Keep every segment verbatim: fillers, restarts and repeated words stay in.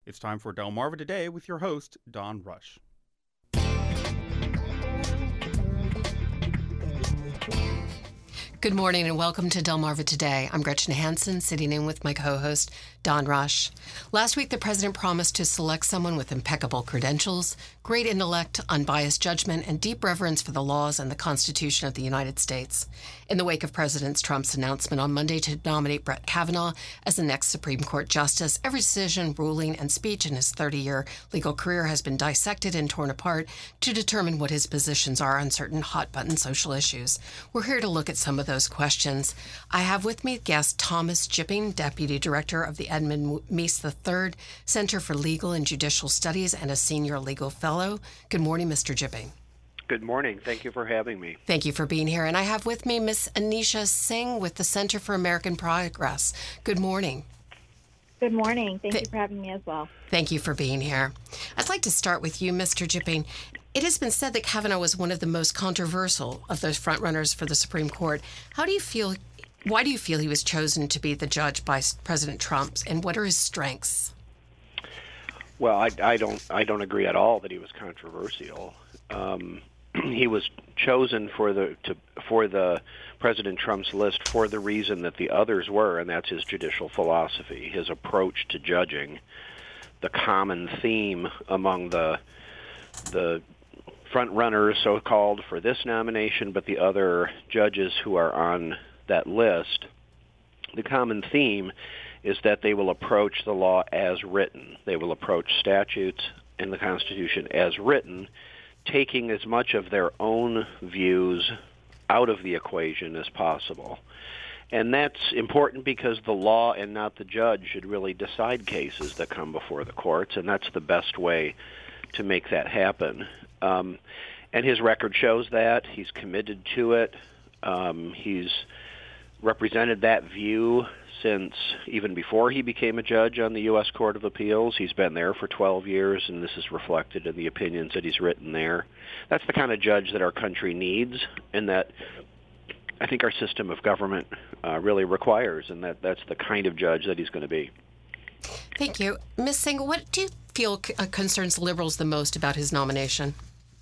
It's time for Delmarva Today with your host, Don Rush. Good morning and welcome to Delmarva Today. I'm Gretchen Hansen, sitting in with my co-host, Don Rush. Last week, the president promised to select someone with impeccable credentials, great intellect, unbiased judgment, and deep reverence for the laws and the Constitution of the United States. In the wake of President Trump's announcement on Monday to nominate Brett Kavanaugh as the next Supreme Court justice, every decision, ruling, and speech in his thirty-year legal career has been dissected and torn apart to determine what his positions are on certain hot-button social issues. We're here to look at some of those questions. I have with me guest Thomas Jipping, Deputy Director of the Edmund Meese the third Center for Legal and Judicial Studies and a Senior Legal Fellow. Good morning, Mister Jipping. Good morning. Thank you for having me. Thank you for being here. And I have with me Miss Anisha Singh with the Center for American Progress. Good morning. Good morning. Thank Th- you for having me as well. Thank you for being here. I'd like to start with you, Mister Jipping. It has been said that Kavanaugh was one of the most controversial of those frontrunners for the Supreme Court. How do you feel, why do you feel he was chosen to be the judge by President Trump, and what are his strengths? Well, I, I don't I don't agree at all that he was controversial. Um, he was chosen for the to, for the President Trump's list for the reason that the others were, and that's his judicial philosophy, his approach to judging. The common theme among the the front runners, so-called, for this nomination, but the other judges who are on that list, the common theme is that they will approach the law as written. They will approach statutes and the Constitution as written, taking as much of their own views out of the equation as possible. And that's important because the law and not the judge should really decide cases that come before the courts, and that's the best way to make that happen. Um, and his record shows that. He's committed to it. Um, he's represented that view since even before he became a judge on the U S Court of Appeals. He's been there for twelve years, and this is reflected in the opinions that he's written there. That's the kind of judge that our country needs, and that I think our system of government uh, really requires, and that that's the kind of judge that he's going to be. Thank you. Miz Singh, what do you feel uh, concerns liberals the most about his nomination?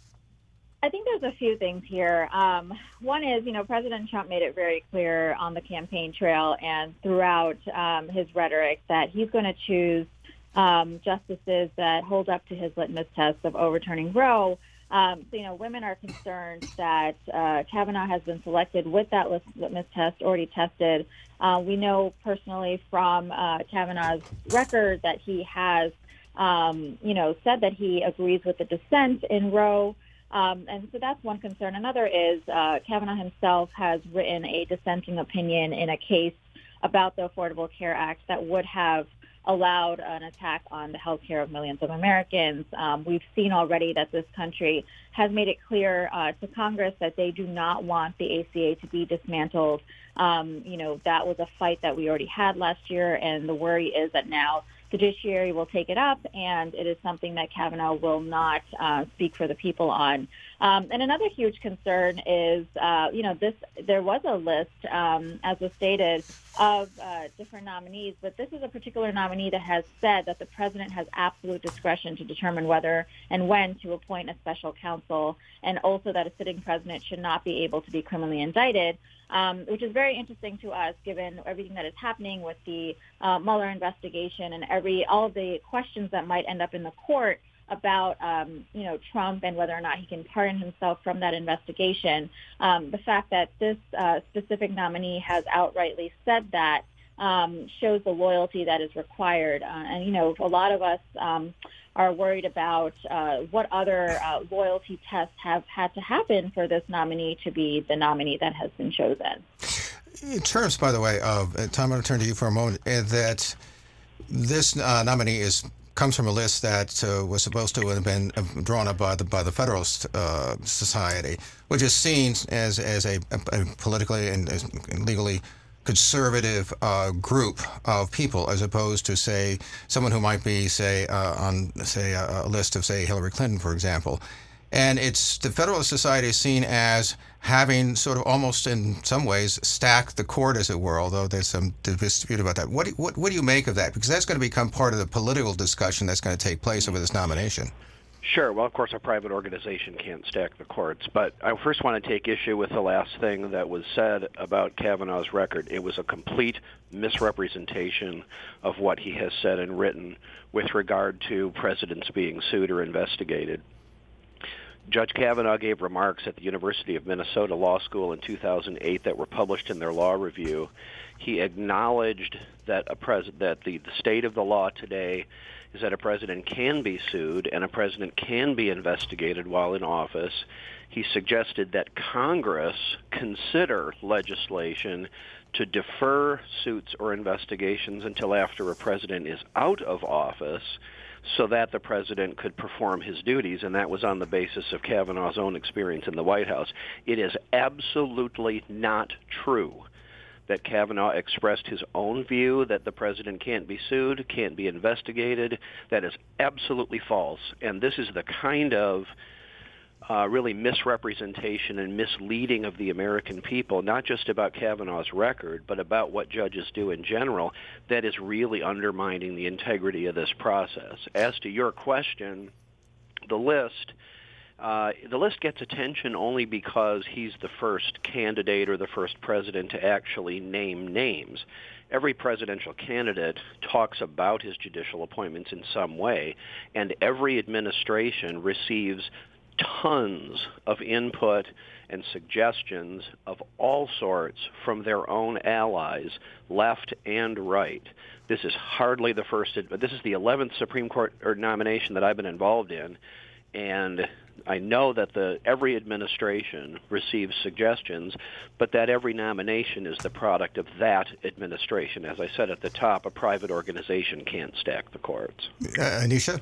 I think there's a few things here. Um, one is, you know, President Trump made it very clear on the campaign trail and throughout um, his rhetoric that he's going to choose um, justices that hold up to his litmus test of overturning Roe. Um, so, you know, women are concerned that uh, Kavanaugh has been selected with that litmus test already tested. Uh, we know personally from uh, Kavanaugh's record that he has, um, you know, said that he agrees with the dissent in Roe. Um, and so that's one concern. Another is uh, Kavanaugh himself has written a dissenting opinion in a case about the Affordable Care Act that would have allowed an attack on the health care of millions of Americans. Um, we've seen already that this country has made it clear uh, to Congress that they do not want the A C A to be dismantled. Um, you know, that was a fight that we already had last year, and the worry is that now the judiciary will take it up, and it is something that Kavanaugh will not uh, speak for the people on. Um, and another huge concern is, uh, you know, this there was a list, um, as was stated, of uh, different nominees, but this is a particular nominee that has said that the president has absolute discretion to determine whether and when to appoint a special counsel, and also that a sitting president should not be able to be criminally indicted. Um, which is very interesting to us, given everything that is happening with the uh, Mueller investigation and every all of the questions that might end up in the court about, um, you know, Trump and whether or not he can pardon himself from that investigation. Um, the fact that this uh, specific nominee has outrightly said that um, shows the loyalty that is required. Uh, and, you know, a lot of us um, are worried about uh, what other uh, loyalty tests have had to happen for this nominee to be the nominee that has been chosen. In terms, by the way, of uh, Tom, I'm going to turn to you for a moment, uh, that this uh, nominee is comes from a list that uh, was supposed to have been drawn up by the by the Federalist uh, Society, which is seen as as a, a politically and as legally conservative uh, group of people, as opposed to, say, someone who might be, say, uh, on, say, a, a list of, say, Hillary Clinton, for example. And it's the Federalist Society is seen as having sort of almost in some ways stacked the court, as it were, although there's some dispute about that. What do, what, what do you make of that? Because that's going to become part of the political discussion that's going to take place over this nomination. Sure. Well, of course, a private organization can't stack the courts. But I first want to take issue with the last thing that was said about Kavanaugh's record. It was a complete misrepresentation of what he has said and written with regard to presidents being sued or investigated. Judge Kavanaugh gave remarks at the University of Minnesota Law School in two thousand eight that were published in their law review. He acknowledged that a pres- that the, the state of the law today is that a president can be sued and a president can be investigated while in office. He suggested that Congress consider legislation to defer suits or investigations until after a president is out of office, so that the president could perform his duties, and that was on the basis of Kavanaugh's own experience in the White House. It is absolutely not true that Kavanaugh expressed his own view that the president can't be sued, can't be investigated. That is absolutely false, and this is the kind of Uh, really misrepresentation and misleading of the American people, not just about Kavanaugh's record, but about what judges do in general, that is really undermining the integrity of this process. As to your question, the list, uh, the list gets attention only because he's the first candidate or the first president to actually name names. Every presidential candidate talks about his judicial appointments in some way, and every administration receives tons of input and suggestions of all sorts from their own allies, left and right. This is hardly the first, but this is the eleventh Supreme Court or nomination that I've been involved in, and I know that the every administration receives suggestions, but that every nomination is the product of that administration. As I said at the top, a private organization can't stack the courts. Uh, Anisha?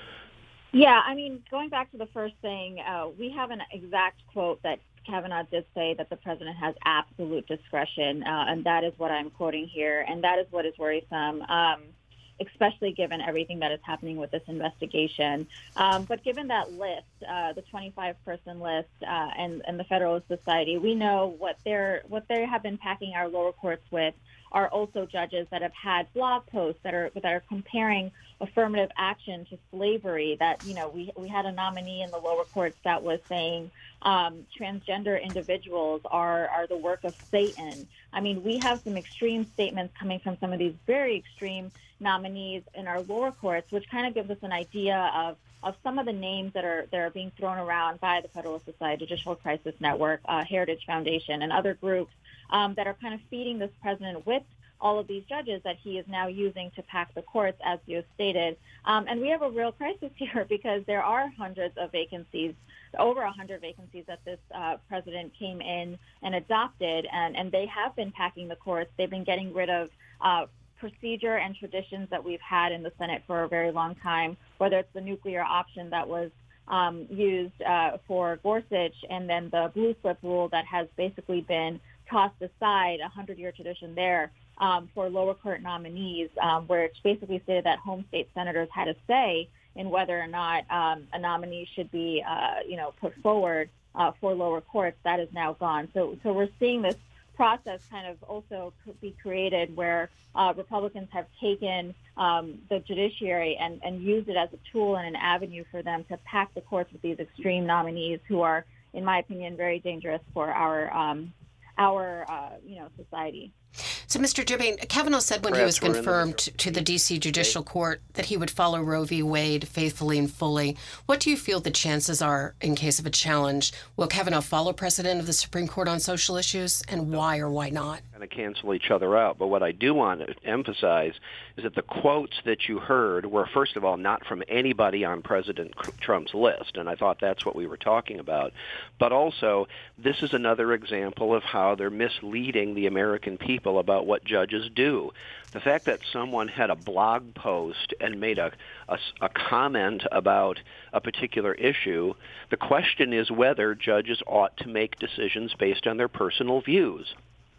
Yeah, I mean, going back to the first thing, uh, we have an exact quote that Kavanaugh did say that the president has absolute discretion, uh, and that is what I'm quoting here, and that is what is worrisome, um, especially given everything that is happening with this investigation. Um, but given that list, uh, the twenty-five person list, uh, and, and the Federalist Society, we know what they're what they have been packing our lower courts with are also judges that have had blog posts that are that are comparing affirmative action to slavery. That, you know, we we had a nominee in the lower courts that was saying um, transgender individuals are are the work of Satan. I mean, we have some extreme statements coming from some of these very extreme nominees in our lower courts, which kind of gives us an idea of of some of the names that are that are being thrown around by the Federalist Society, Judicial Crisis Network, uh, Heritage Foundation, and other groups um, that are kind of feeding this president with all of these judges that he is now using to pack the courts, as you have stated. Um, and we have a real crisis here because there are hundreds of vacancies, over one hundred vacancies that this uh, president came in and adopted, and, and they have been packing the courts. They've been getting rid of uh, procedure and traditions that we've had in the Senate for a very long time, whether it's the nuclear option that was um, used uh, for Gorsuch, and then the blue slip rule that has basically been tossed aside, a hundred-year tradition there um, for lower court nominees, um, where it's basically stated that home state senators had a say in whether or not um, a nominee should be, uh, you know, put forward uh, for lower courts. That is now gone. So, so we're seeing this process kind of also be created where uh, Republicans have taken um, the judiciary and, and used it as a tool and an avenue for them to pack the courts with these extreme nominees who are, in my opinion, very dangerous for our um, our uh, you know society. So, Mister Germain, Kavanaugh said when Perhaps he was confirmed to the D C Judicial Court that he would follow Roe v. Wade faithfully and fully. What do you feel the chances are in case of a challenge? Will Kavanaugh follow precedent of the Supreme Court on social issues, and why or why not? Kind of cancel each other out. But what I do want to emphasize is that the quotes that you heard were, first of all, not from anybody on President Trump's list, and I thought that's what we were talking about. But also, this is another example of how they're misleading the American people about what judges do. The fact that someone had a blog post and made a, a, a comment about a particular issue, the question is whether judges ought to make decisions based on their personal views.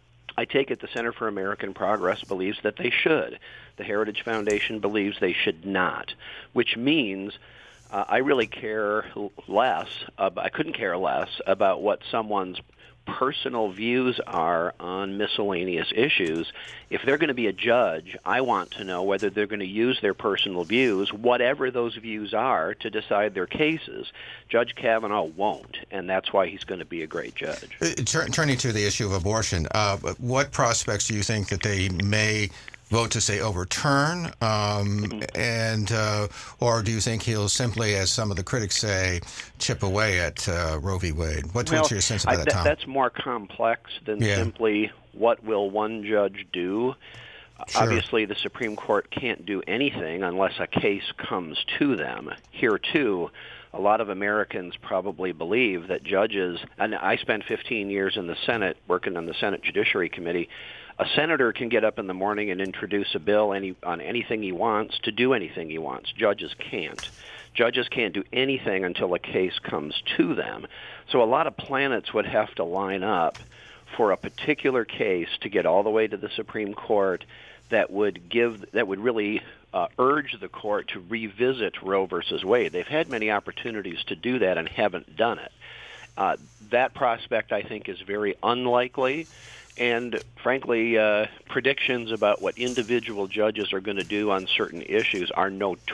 I take it the Center for American Progress believes that they should. The Heritage Foundation believes they should not, which means uh, I really care less. Uh, I couldn't care less about what someone's personal views are on miscellaneous issues. If they're going to be a judge, I want to know whether they're going to use their personal views, whatever those views are, to decide their cases. Judge Kavanaugh won't, and that's why he's going to be a great judge. Uh, tur- turning to the issue of abortion, uh, what prospects do you think that they may vote to say overturn, um, mm-hmm. and uh, or do you think he'll simply, as some of the critics say, chip away at uh, Roe v. Wade? What's, well, what's your sense about I, that, th- Tom? That's more complex than yeah. simply what will one judge do. Sure. Obviously, the Supreme Court can't do anything unless a case comes to them. Here, too, a lot of Americans probably believe that judges, and I spent fifteen years in the Senate working on the Senate Judiciary Committee, a senator can get up in the morning and introduce a bill any, on anything he wants to do anything he wants. Judges can't. Judges can't do anything until a case comes to them. So a lot of planets would have to line up for a particular case to get all the way to the Supreme Court that would give that would really uh, urge the court to revisit Roe versus Wade. They've had many opportunities to do that and haven't done it. Uh, that prospect, I think, is very unlikely. And frankly, uh, predictions about what individual judges are going to do on certain issues are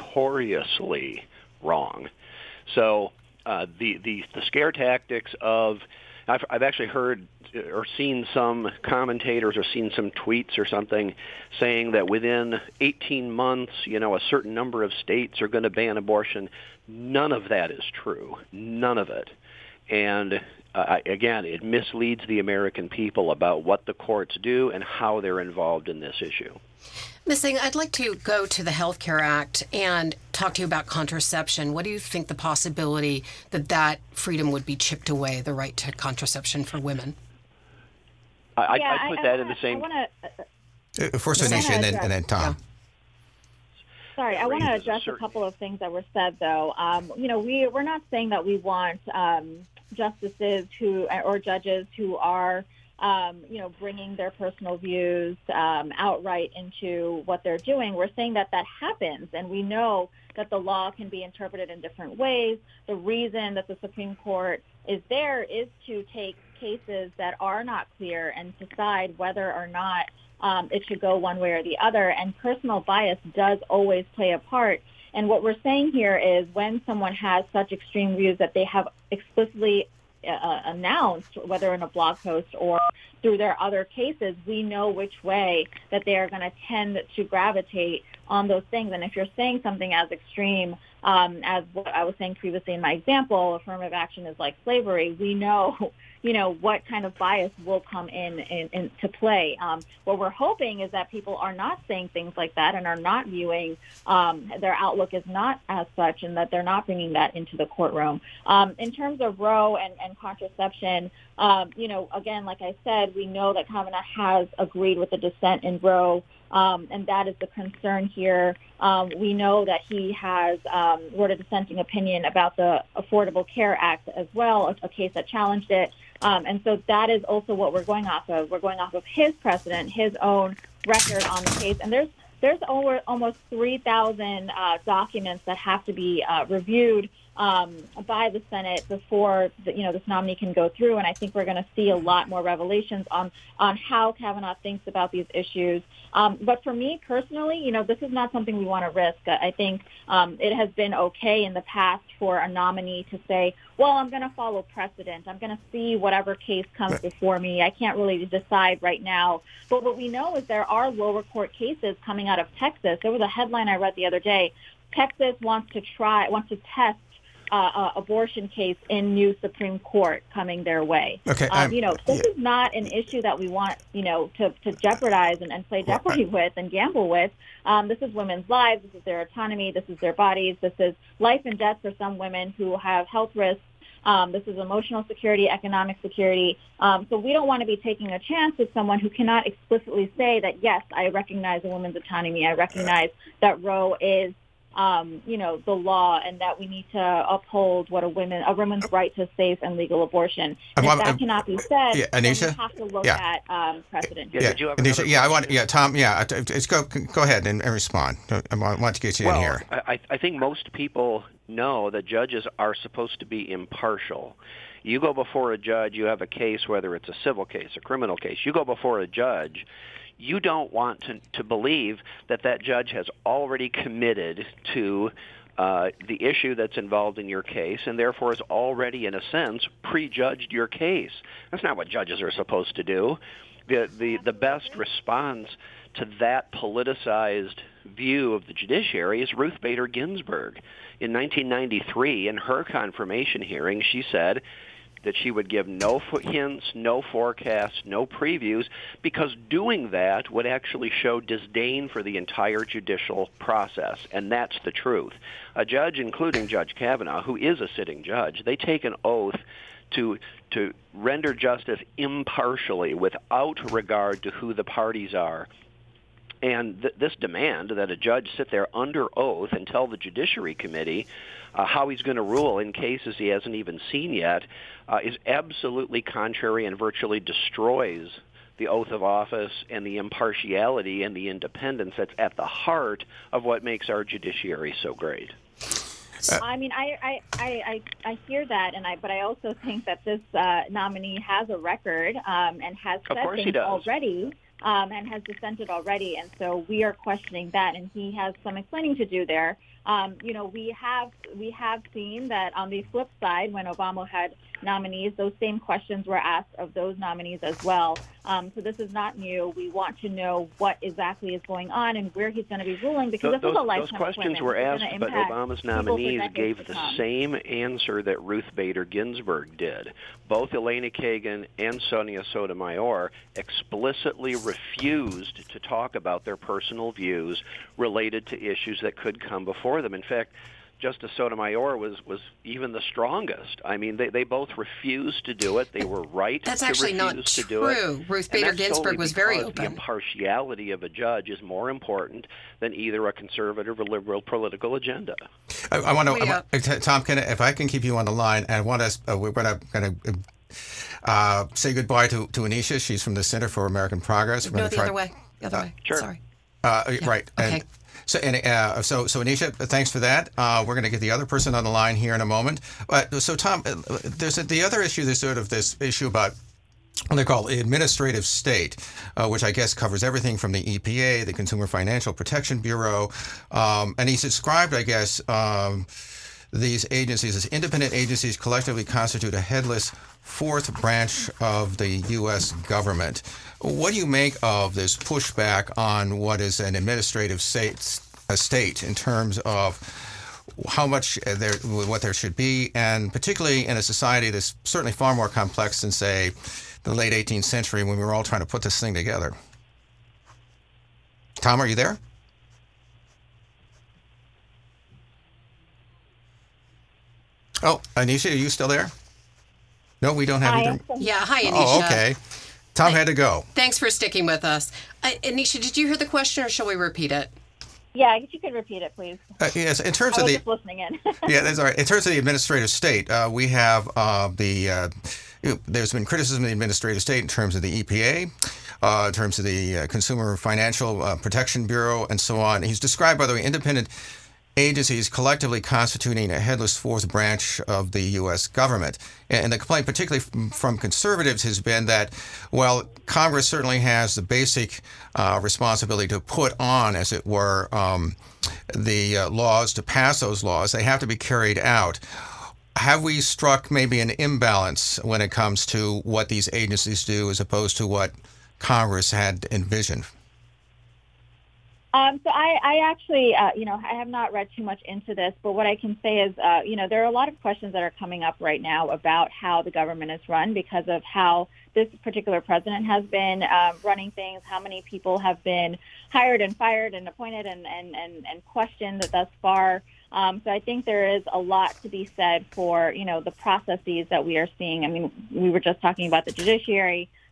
notoriously wrong. So uh, the, the the scare tactics of I've, I've actually heard or seen some commentators or seen some tweets or something saying that within eighteen months, you know, a certain number of states are going to ban abortion. None of that is true. None of it. And uh, again, it misleads the American people about what the courts do and how they're involved in this issue. Miz Singh, I'd like to go to the Health Care Act and talk to you about contraception. What do you think the possibility that that freedom would be chipped away, the right to contraception for women? I, yeah, I put I, that I in the same... Wanna, uh, First, Anisha, and then, and then Tom. Yeah. Sorry, I want to address a couple of things that were said, though. Um, you know, we, we're not saying that we want um, justices who or judges who are, um, you know, bringing their personal views um, outright into what they're doing. We're saying that that happens, and we know that the law can be interpreted in different ways. The reason that the Supreme Court is there is to take cases that are not clear and decide whether or not Um, it should go one way or the other, and personal bias does always play a part. And what we're saying here is when someone has such extreme views that they have explicitly uh, announced, whether in a blog post or through their other cases, we know which way that they are going to tend to gravitate on those things. And if you're saying something as extreme um, as what I was saying previously in my example, affirmative action is like slavery, we know you know, what kind of bias will come in, in, in to play. Um, what we're hoping is that people are not saying things like that and are not viewing, um, their outlook is not as such, and that they're not bringing that into the courtroom. Um, in terms of Roe and, and contraception, um, you know, again, like I said, we know that Kavanaugh has agreed with the dissent in Roe, um, and that is the concern here. Um, we know that he has um, wrote a dissenting opinion about the Affordable Care Act as well, a, a case that challenged it. Um, and so that is also what we're going off of. We're going off of his precedent, his own record on the case. And there's there's over almost three thousand uh, documents that have to be uh, reviewed um, by the Senate before the, you know this nominee can go through. And I think we're going to see a lot more revelations on on how Kavanaugh thinks about these issues. Um, but for me personally, you know, this is not something we want to risk. I think um, it has been okay in the past for a nominee to say, well, I'm going to follow precedent. I'm going to see whatever case comes before me. I can't really decide right now. But what we know is there are lower court cases coming out of Texas. There was a headline I read the other day. Texas wants to try, wants to test Uh, uh, abortion case in new Supreme Court coming their way. Okay, um, you know, this yeah. is not an issue that we want, you know, to, to jeopardize and, and play jeopardy well, I, with and gamble with. Um, this is women's lives. This is their autonomy. This is their bodies. This is life and death for some women who have health risks. Um, this is emotional security, economic security. Um, so we don't want to be taking a chance with someone who cannot explicitly say that, yes, I recognize a woman's autonomy. I recognize that Roe is um, you know, the law, and that we need to uphold what a woman, a woman's right to safe and legal abortion. And if that cannot be said, yeah, then we Anisha? have to look Yeah. at um, precedent. Yeah, Yeah, did you have Anisha, another yeah, I want, question? yeah, Tom, yeah, it's go, go ahead and, and respond. I want want to get you well, in here. I, I think most people know that judges are supposed to be impartial. You go before a judge, you have a case, whether it's a civil case, a criminal case, you go before a judge, you don't want to, to believe that that judge has already committed to uh, the issue that's involved in your case and therefore has already, in a sense, prejudged your case. That's not what judges are supposed to do. The, the, the best response to that politicized view of the judiciary is Ruth Bader Ginsburg. In nineteen ninety-three, in her confirmation hearing, she said that she would give no hints, no forecasts, no previews, because doing that would actually show disdain for the entire judicial process, and that's the truth. A judge, including Judge Kavanaugh, who is a sitting judge, they take an oath to to render justice impartially without regard to who the parties are. And th- this demand that a judge sit there under oath and tell the Judiciary Committee uh, how he's going to rule in cases he hasn't even seen yet uh, is absolutely contrary and virtually destroys the oath of office and the impartiality and the independence that's at the heart of what makes our judiciary so great. I mean, I, I, I, I hear that, and I, but I also think that this uh, nominee has a record um, and has Of said course he things does. already. Um, and has dissented already, and so we are questioning that, and he has some explaining to do there. Um, you know, we have we have seen that on the flip side, when Obama had nominees, those same questions were asked of those nominees as well. Um, so this is not new. We want to know what exactly is going on and where he's going to be ruling, because Those, this is a those lifetime questions appointment. were It's asked, gonna but impact Obama's people for nominees decades gave to the come. same answer that Ruth Bader Ginsburg did. Both Elena Kagan and Sonia Sotomayor explicitly refused to talk about their personal views related to issues that could come before them. In fact, Justice Sotomayor was, was even the strongest. I mean, they, they both refused to do it. They were right That's to actually refuse not to do it. true. Ruth And Bader that's Ginsburg solely was very because open. The impartiality of a judge is more important than either a conservative or liberal political agenda. I, I want to, We, uh, Tom, can, if I can keep you on the line, and I want us, uh, we're going to uh, say goodbye to, to Anisha. She's from the Center for American Progress. We're No, gonna the try, other way. The other Uh, way. sure. Sorry. Uh, Right. Okay. And so, and, uh, so, so Anisha, thanks for that. Uh, we're going to get the other person on the line here in a moment. But so, Tom, uh, there's a, the other issue. There's sort of this issue about what they call administrative state, uh, which I guess covers everything from the E P A, the Consumer Financial Protection Bureau, um, and he's described, I guess, um, these agencies as independent agencies collectively constitute a headless fourth branch of the U S government. What do you make of this pushback on what is an administrative state, a state in terms of how much there, what there should be, and particularly in a society that's certainly far more complex than, say, the late eighteenth century when we were all trying to put this thing together? Tom, are you there? Oh, Anisha, are you still there? No, we don't have I either. am- Yeah. Hi, Anisha. Oh, okay. Tom had to go. Thanks for sticking with us. Uh, Anisha, did you hear the question, or shall we repeat it? Yeah, if you could repeat it, please. Uh, yes, in terms I of was the just listening in. yeah, that's all right. In terms of the administrative state, uh, we have uh, the uh, you know, there's been criticism of the administrative state in terms of the E P A, uh, in terms of the uh, Consumer Financial uh, Protection Bureau, and so on. He's described, by the way, independent agencies collectively constituting a headless fourth branch of the U S government. And the complaint, particularly from conservatives, has been that, well, Congress certainly has the basic uh, responsibility to put on, as it were, um, the uh, laws, to pass those laws. They have to be carried out. Have we struck maybe an imbalance when it comes to what these agencies do as opposed to what Congress had envisioned? Um, so I, I actually, uh, you know, I have not read too much into this, but what I can say is, uh, you know, there are a lot of questions that are coming up right now about how the government is run because of how this particular president has been uh, running things, how many people have been hired and fired and appointed and, and, and, and questioned thus far. Um, so I think there is a lot to be said for, you know, the processes that we are seeing. I mean, we were just talking about the judiciary.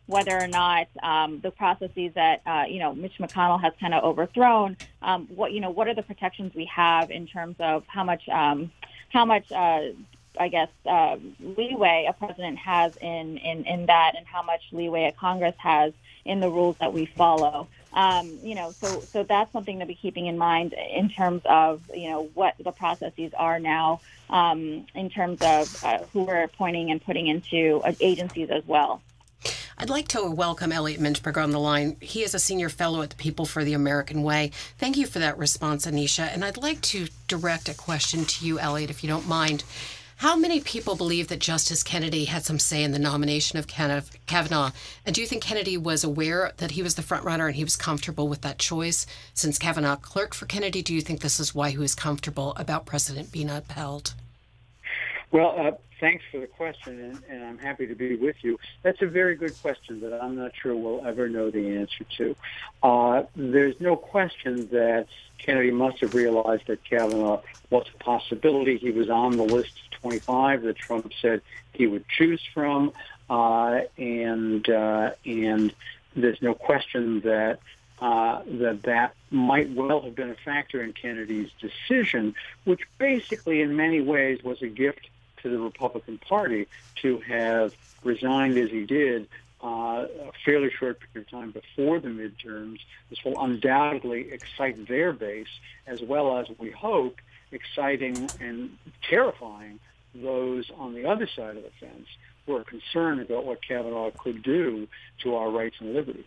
whether or not um, the processes that uh, you know Mitch McConnell has kind of overthrown, um, what you know, what are the protections we have in terms of how much um, how much uh, I guess uh, leeway a president has in, in in that, and how much leeway a Congress has in the rules that we follow. Um, you know, so so that's something to be keeping in mind in terms of you know what the processes are now, um, in terms of uh, who we're appointing and putting into uh, agencies as well. I'd like to welcome Elliot Mintzberger on the line. He is a senior fellow at the People for the American Way. Thank you for that response, Anisha. And I'd like to direct a question to you, Elliot, if you don't mind. How many people believe that Justice Kennedy had some say in the nomination of Kavanaugh? And do you think Kennedy was aware that he was the front runner and he was comfortable with that choice? Since Kavanaugh clerked for Kennedy, do you think this is why he was comfortable about precedent being upheld? Well, uh, thanks for the question, and, and I'm happy to be with you. That's a very good question that I'm not sure we'll ever know the answer to. Uh, there's no question that Kennedy must have realized that Kavanaugh was a possibility. He was on the list of twenty-five that Trump said he would choose from, uh, and uh, and there's no question that uh, that that might well have been a factor in Kennedy's decision, which basically in many ways was a gift to the Republican Party to have resigned as he did uh, a fairly short period of time before the midterms. This will undoubtedly excite their base, as well as, we hope, exciting and terrifying those on the other side of the fence who are concerned about what Kavanaugh could do to our rights and liberties.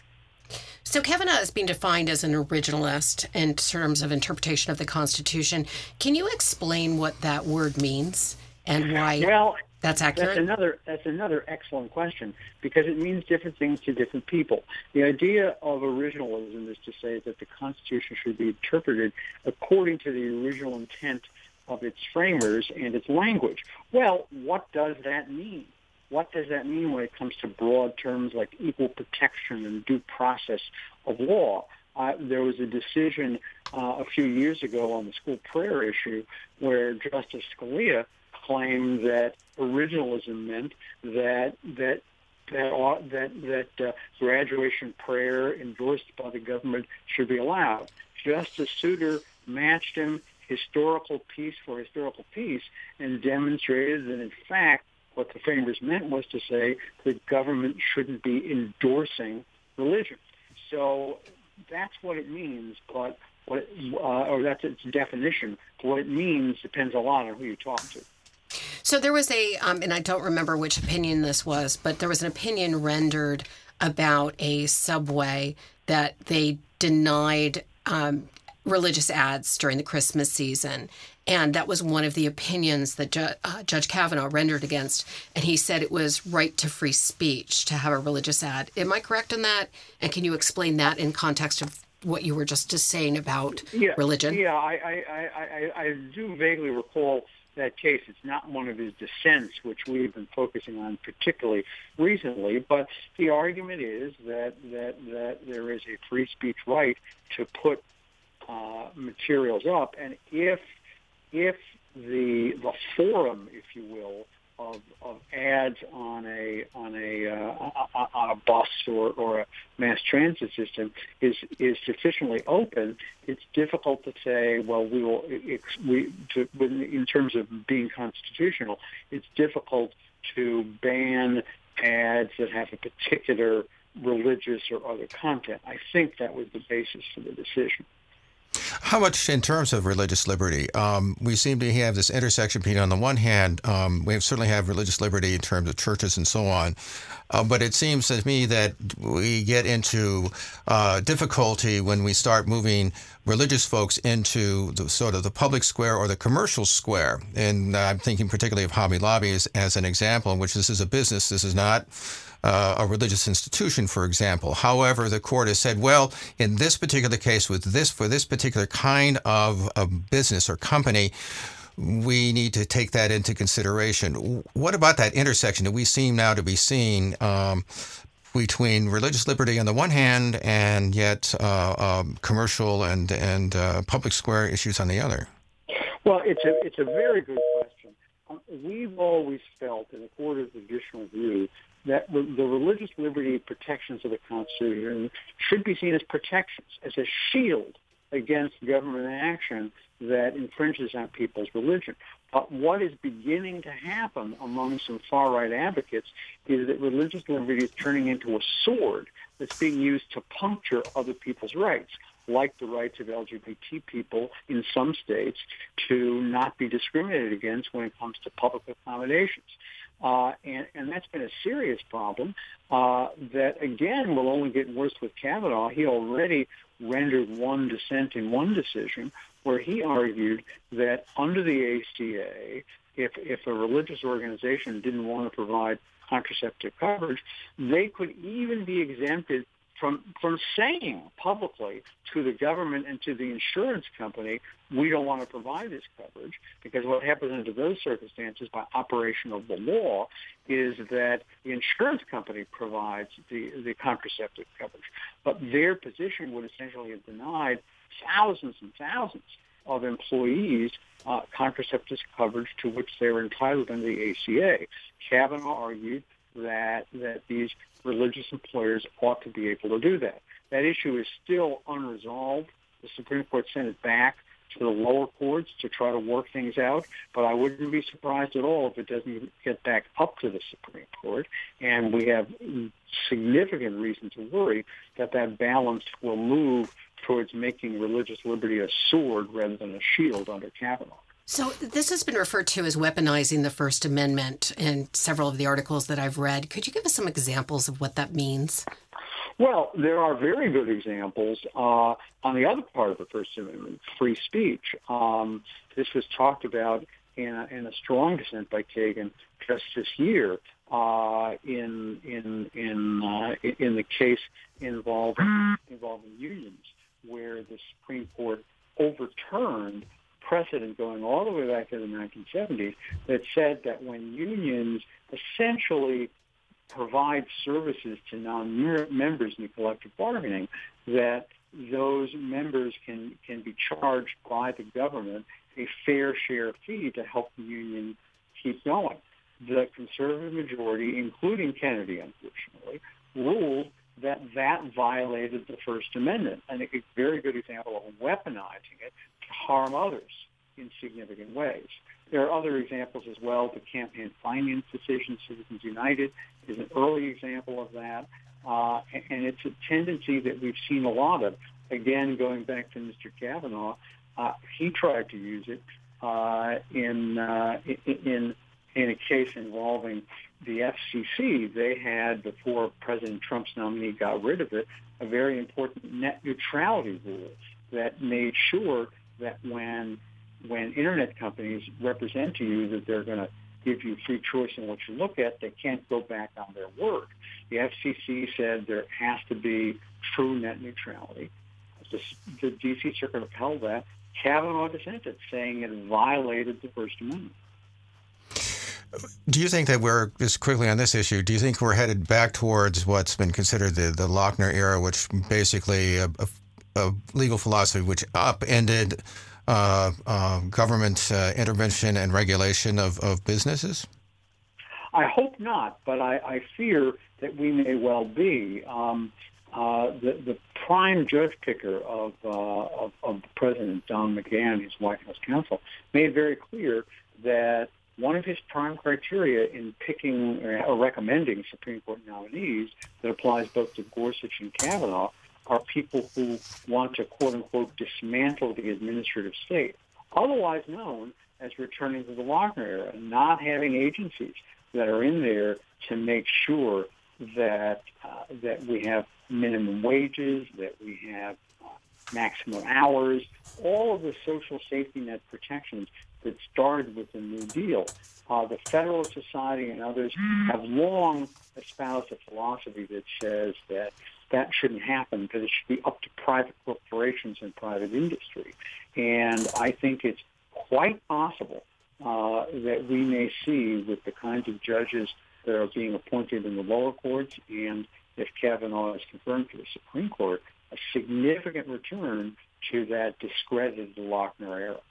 So Kavanaugh is being defined as an originalist in terms of interpretation of the Constitution. Can you explain what that word means and why well, that's accurate? That's another, that's another excellent question, because it means different things to different people. The idea of originalism is to say that the Constitution should be interpreted according to the original intent of its framers and its language. Well, what does that mean? What does that mean when it comes to broad terms like equal protection and due process of law? Uh, there was a decision uh, a few years ago on the school prayer issue where Justice Scalia claimed that originalism meant that that that that, that uh, graduation prayer endorsed by the government should be allowed. Justice Souter matched him historical piece for historical piece and demonstrated that, in fact, what the framers meant was to say that government shouldn't be endorsing religion. So that's what it means, but what it, uh, or that's its definition. What it means depends a lot on who you talk to. So there was a, um, and I don't remember which opinion this was, but there was an opinion rendered about a Subway that they denied um, religious ads during the Christmas season. And that was one of the opinions that Ju- uh, Judge Kavanaugh rendered against. And he said it was right to free speech to have a religious ad. Am I correct in that? And can you explain that in context of what you were just saying about yeah, religion? Yeah, I, I, I, I, I do vaguely recall that case. It's not one of his dissents, which we've been focusing on particularly recently, but the argument is that, that, that there is a free speech right to put uh, materials up, and if if the the forum, if you will, of, of ads on a on a uh, on a bus or, or a mass transit system is is sufficiently open, it's difficult to say, well, we will. It's, we to, in terms of being constitutional, it's difficult to ban ads that have a particular religious or other content. I think that was the basis for the decision. How much in terms of religious liberty? Um, we seem to have this intersection between, on the one hand, um, we certainly have religious liberty in terms of churches and so on, uh, but it seems to me that we get into uh, difficulty when we start moving religious folks into the sort of the public square or the commercial square. And I'm thinking particularly of Hobby Lobby as, as an example, in which this is a business. This is not Uh, a religious institution, for example. However, the court has said, well, in this particular case, with this for this particular kind of, of business or company, we need to take that into consideration. What about that intersection that we seem now to be seeing um, between religious liberty on the one hand and yet uh, um, commercial and and uh, public square issues on the other? Well, it's a it's a very good question. Um, we've always felt, in the court of traditional view, that re- the religious liberty protections of the Constitution should be seen as protections, as a shield against government action that infringes on people's religion. But what is beginning to happen among some far-right advocates is that religious liberty is turning into a sword that's being used to puncture other people's rights, like the rights of L G B T people in some states to not be discriminated against when it comes to public accommodations. Uh, and, and that's been a serious problem uh, that, again, will only get worse with Kavanaugh. He already rendered one dissent in one decision where he argued that under the A C A, if, if a religious organization didn't want to provide contraceptive coverage, they could even be exempted from from saying publicly to the government and to the insurance company, we don't want to provide this coverage, because what happens under those circumstances by operation of the law is that the insurance company provides the, the contraceptive coverage. But their position would essentially have denied thousands and thousands of employees uh, contraceptive coverage to which they were entitled under the A C A. Kavanaugh argued that that these religious employers ought to be able to do that. That issue is still unresolved. The Supreme Court sent it back to the lower courts to try to work things out, but I wouldn't be surprised at all if it doesn't get back up to the Supreme Court, and we have significant reason to worry that that balance will move towards making religious liberty a sword rather than a shield under Kavanaugh. So this has been referred to as weaponizing the First Amendment in several of the articles that I've read. Could you give us some examples of what that means? Well, there are very good examples uh, on the other part of the First Amendment, free speech. Um, this was talked about in a, in a strong dissent by Kagan just this year uh, in in in uh, in the case involving involving unions, where the Supreme Court overturned precedent going all the way back to the nineteen seventies that said that when unions essentially provide services to non-members in collective bargaining, that those members can, can be charged by the government a fair share fee to help the union keep going. The conservative majority, including Kennedy, unfortunately, ruled that that violated the First Amendment, and a very good example of weaponizing it to harm others in significant ways. There are other examples as well. The campaign finance decision, Citizens United, is an early example of that, uh, and it's a tendency that we've seen a lot of. Again, going back to Mister Kavanaugh, uh, he tried to use it uh, in, uh, in in a case involving the F C C. They had, before President Trump's nominee got rid of it, a very important net neutrality rule that made sure that when when Internet companies represent to you that they're going to give you free choice in what you look at, they can't go back on their word. The F C C said there has to be true net neutrality. The, the D C Circuit upheld that. Kavanaugh dissented, saying it violated the First Amendment. Do you think that we're, just quickly on this issue, do you think we're headed back towards what's been considered the, the Lochner era, which basically a, a, a legal philosophy which upended uh, uh, government uh, intervention and regulation of, of businesses? I hope not, but I, I fear that we may well be. Um, uh, the, the prime judge picker of, uh, of, of the president, Don McGahn, his White House counsel, made very clear that one of his prime criteria in picking or recommending Supreme Court nominees that applies both to Gorsuch and Kavanaugh are people who want to, quote-unquote, dismantle the administrative state, otherwise known as returning to the Lochner era, not having agencies that are in there to make sure that uh, that we have minimum wages, that we have uh, maximum hours, all of the social safety net protections that started with the New Deal. Uh, the Federalist Society and others have long espoused a philosophy that says that that shouldn't happen because it should be up to private corporations and private industry. And I think it's quite possible uh, that we may see, with the kinds of judges that are being appointed in the lower courts, and if Kavanaugh is confirmed to the Supreme Court, a significant return to that discredited Lochner era.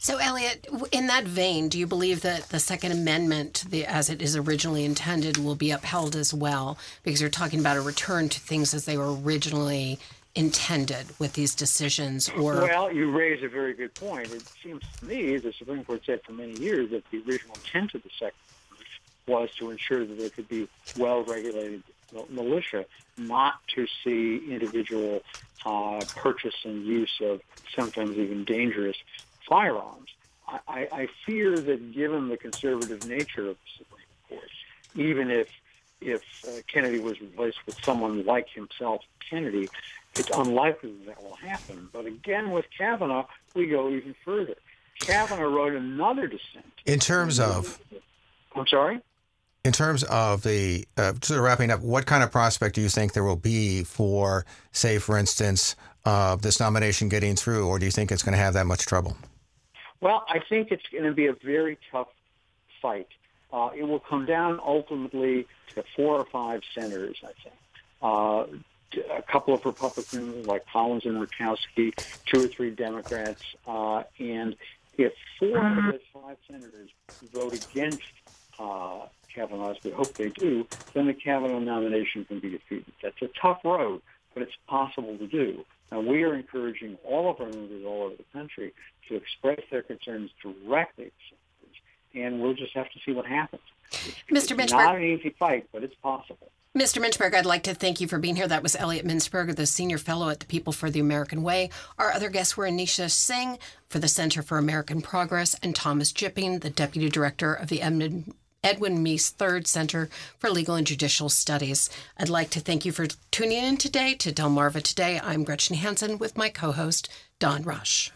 So, Elliot, w- in that vein, do you believe that the Second Amendment, the, as it is originally intended, will be upheld as well? Because you're talking about a return to things as they were originally intended with these decisions, or... Well, you raise a very good point. It seems to me, the Supreme Court said for many years that the original intent of the Second Amendment was to ensure that there could be well-regulated militia, not to see individual uh, purchase and use of sometimes even dangerous firearms. I, I, I fear that given the conservative nature of the Supreme Court, even if if uh, Kennedy was replaced with someone like himself, Kennedy, it's unlikely that, that will happen. But again, with Kavanaugh, we go even further. Kavanaugh wrote another dissent. In terms of... I'm sorry? In terms of the, uh, sort of wrapping up, what kind of prospect do you think there will be for, say, for instance, uh, this nomination getting through, or do you think it's going to have that much trouble? Well, I think it's going to be a very tough fight. Uh, it will come down ultimately to four or five senators, I think. Uh, a couple of Republicans like Collins and Murkowski, two or three Democrats, uh, and if four of those five senators vote against uh, Kavanaugh, as we hope they do, then the Kavanaugh nomination can be defeated. That's a tough road, but it's possible to do. Now, we are encouraging all of our members all over the country to express their concerns directly to senators, and we'll just have to see what happens. It's, Mister it's Minchberg. not an easy fight, but it's possible. Mister Minchberg, I'd like to thank you for being here. That was Elliot Mintzberger, the Senior Fellow at the People for the American Way. Our other guests were Anisha Singh for the Center for American Progress and Thomas Jipping, the Deputy Director of the Edmund Edwin Meese Third Center for Legal and Judicial Studies. I'd like to thank you for tuning in today to Delmarva Today. I'm Gretchen Hansen with my co-host, Don Rush.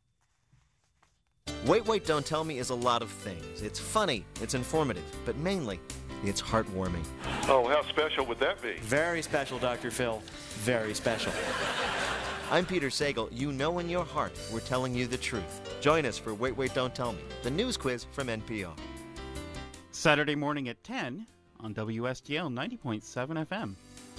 Wait, Wait, Don't Tell Me is a lot of things. It's funny, it's informative, but mainly, it's heartwarming. Oh, how special would that be? Very special, Doctor Phil. Very special. I'm Peter Sagal. You know in your heart we're telling you the truth. Join us for Wait, Wait, Don't Tell Me, the news quiz from N P R. Saturday morning at ten on W S T L ninety point seven F M.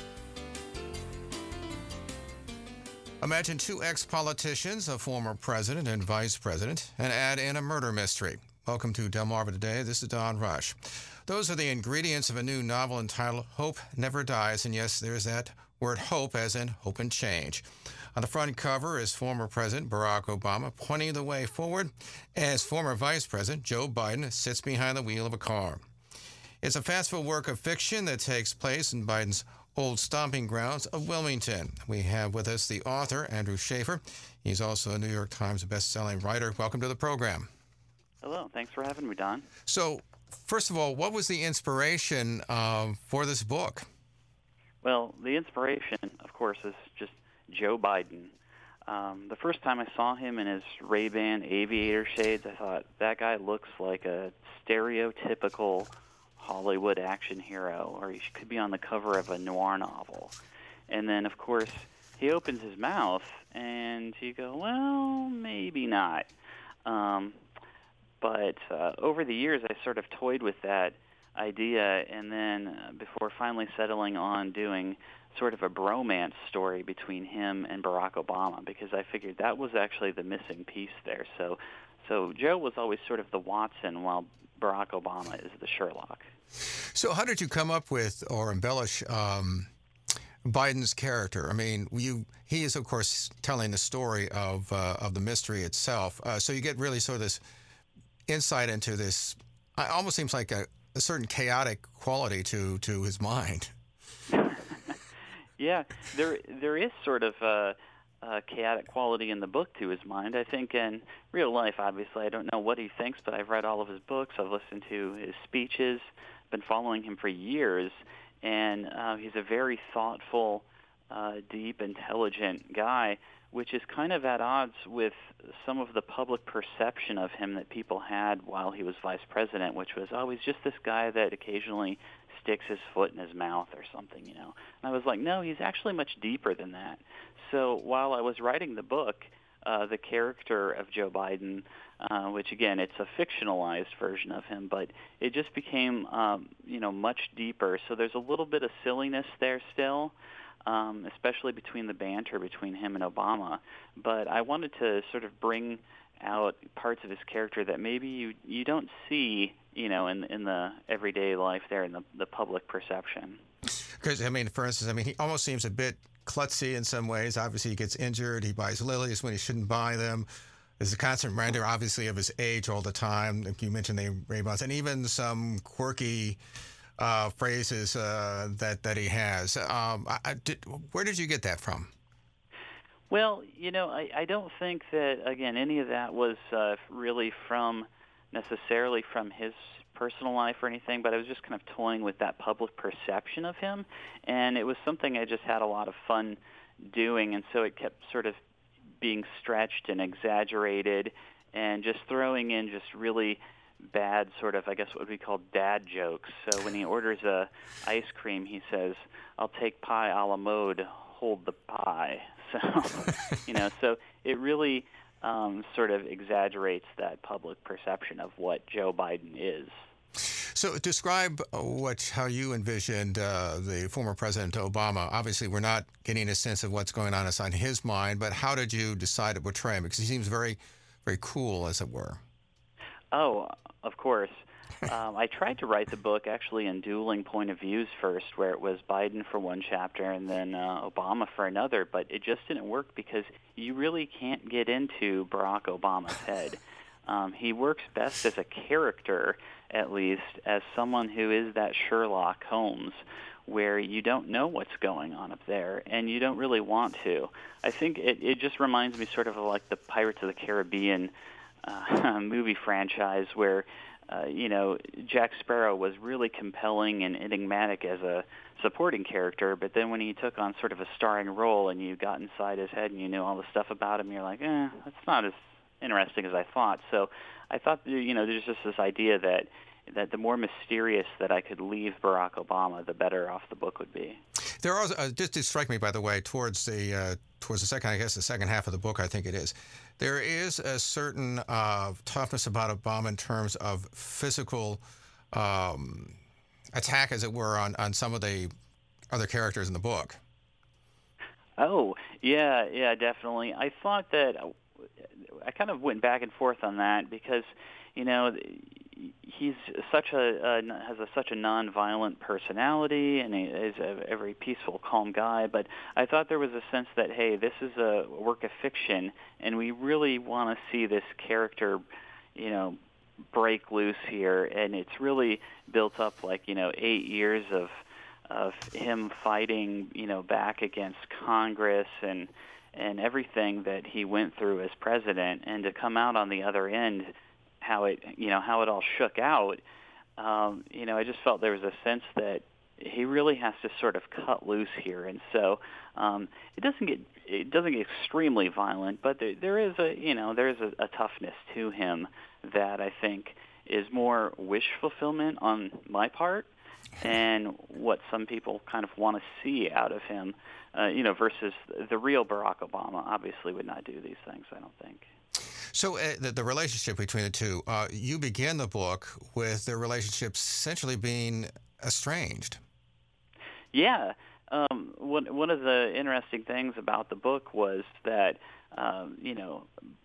Imagine two ex-politicians, a former president and vice president, and add in a murder mystery. Welcome to Delmarva Today. This is Don Rush. Those are the ingredients of a new novel entitled Hope Never Dies. And yes, there's that word hope as in hope and change. On the front cover is former President Barack Obama pointing the way forward as former Vice President Joe Biden sits behind the wheel of a car. It's a fanciful work of fiction that takes place in Biden's old stomping grounds of Wilmington. We have with us the author, Andrew Schaefer. He's also a New York Times best-selling writer. Welcome to the program. Hello. Thanks for having me, Don. So, first of all, what was the inspiration uh, for this book? Well, the inspiration, of course, is just Joe Biden. Um, the first time I saw him in his Ray-Ban aviator shades, I thought, that guy looks like a stereotypical Hollywood action hero, or he could be on the cover of a noir novel. And then, of course, he opens his mouth, and you go, well, maybe not. Um, but uh, over the years, I sort of toyed with that idea, and then uh, before finally settling on doing sort of a bromance story between him and Barack Obama, because I figured that was actually the missing piece there. So, so Joe was always sort of the Watson, while Barack Obama is the Sherlock. So how did you come up with or embellish um, Biden's character? I mean, you he is, of course, telling the story of uh, of the mystery itself. Uh, so you get really sort of this insight into this. It almost seems like a, a certain chaotic quality to, to his mind. Yeah, there there is sort of a, a chaotic quality in the book to his mind. I think in real life, obviously, I don't know what he thinks, but I've read all of his books. I've listened to his speeches, been following him for years, and uh, he's a very thoughtful, uh, deep, intelligent guy, which is kind of at odds with some of the public perception of him that people had while he was vice president, which was, oh, he's just this guy that occasionally sticks his foot in his mouth or something, you know. And I was like, no, he's actually much deeper than that. So while I was writing the book, uh, the character of Joe Biden, uh, which, again, it's a fictionalized version of him, but it just became, um, you know, much deeper. So there's a little bit of silliness there still, um, especially between the banter between him and Obama. But I wanted to sort of bring out parts of his character that maybe you you don't see, you know, in in the everyday life there, in the the public perception. Because, I mean, for instance, I mean, he almost seems a bit klutzy in some ways. Obviously, he gets injured. He buys lilies when he shouldn't buy them. There's a constant reminder, obviously, of his age all the time. Like you mentioned the Ray-Bans, and even some quirky uh, phrases uh, that, that he has. Um, I, I did, where did you get that from? Well, you know, I, I don't think that, again, any of that was uh, really from necessarily from his personal life or anything, but I was just kind of toying with that public perception of him, and it was something I just had a lot of fun doing, and so it kept sort of being stretched and exaggerated and just throwing in just really bad sort of, I guess, what we call dad jokes. So when he orders a ice cream, he says, "I'll take pie a la mode, hold the pie." So, you know, so it really um, sort of exaggerates that public perception of what Joe Biden is. So describe what how you envisioned uh, the former President Obama. Obviously, we're not getting a sense of what's going on inside his mind, but how did you decide to portray him? Because he seems very, very cool, as it were. Oh, of course. um, I tried to write the book actually in dueling point of views first, where it was Biden for one chapter and then uh, Obama for another, but it just didn't work because you really can't get into Barack Obama's head. Um, he works best as a character, at least, as someone who is that Sherlock Holmes, where you don't know what's going on up there, and you don't really want to. I think it, it just reminds me sort of like the Pirates of the Caribbean uh, movie franchise, where uh, you know, Jack Sparrow was really compelling and enigmatic as a supporting character, but then when he took on sort of a starring role and you got inside his head and you knew all the stuff about him, you're like, eh, that's not as interesting as I thought. So I thought, you know, there's just this idea that that the more mysterious that I could leave Barack Obama, the better off the book would be. There are, uh, just to strike me, by the way, towards the uh, towards the second, I guess the second half of the book, I think it is, there is a certain uh, toughness about Obama in terms of physical um, attack, as it were, on, on some of the other characters in the book. Oh, yeah, yeah, definitely. I thought that I kind of went back and forth on that because, you know, he's such a uh, has a, such a nonviolent personality, and he is a, a very peaceful, calm guy. But I thought there was a sense that, hey, this is a work of fiction, and we really want to see this character, you know, break loose here. And it's really built up like, you know, eight years of of him fighting, you know, back against Congress and and everything that he went through as president, and to come out on the other end, how it, you know, how it all shook out, um, you know, I just felt there was a sense that he really has to sort of cut loose here, and so um, it doesn't get it doesn't get extremely violent, but there, there is a, you know, there is a, a toughness to him that I think is more wish fulfillment on my part, and what some people kind of want to see out of him, uh, you know, versus the real Barack Obama obviously would not do these things, I don't think. So uh, the, the relationship between the two, uh, you begin the book with their relationship essentially being estranged. Yeah. Um, one, one of the interesting things about the book was that, um, you know,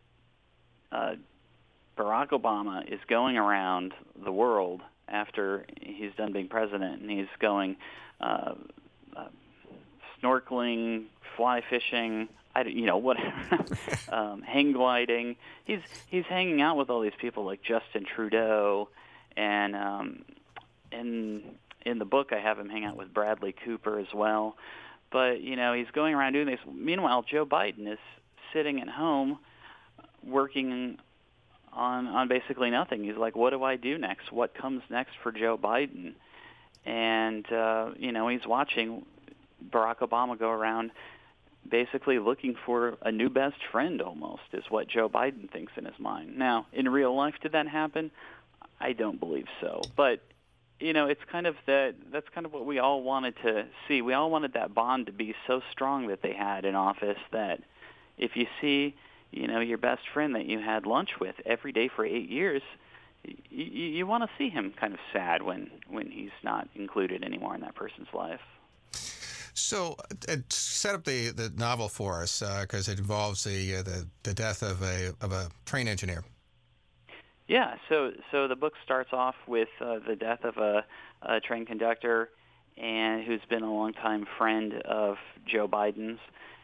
uh, Barack Obama is going around the world after he's done being president, and he's going uh, uh, snorkeling, fly fishing, I, you know, whatever, um, hang gliding. He's he's hanging out with all these people like Justin Trudeau, and um, in in the book I have him hang out with Bradley Cooper as well. But you know, he's going around doing this. Meanwhile, Joe Biden is sitting at home working on on basically nothing. He's like, what do I do next? What comes next for Joe Biden? And uh, you know, he's watching Barack Obama go around basically looking for a new best friend, almost, is what Joe Biden thinks in his mind. Now, in real life, did that happen? I don't believe so. But, you know, it's kind of that, that's kind of what we all wanted to see. We all wanted that bond to be so strong that they had in office that if you see, you know, your best friend that you had lunch with every day for eight years, you, you want to see him kind of sad when, when he's not included anymore in that person's life. So, uh, set up the, the novel for us, because uh, it involves the, uh, the the death of a of a train engineer. Yeah. So so the book starts off with uh, the death of a, a train conductor, and who's been a longtime friend of Joe Biden's,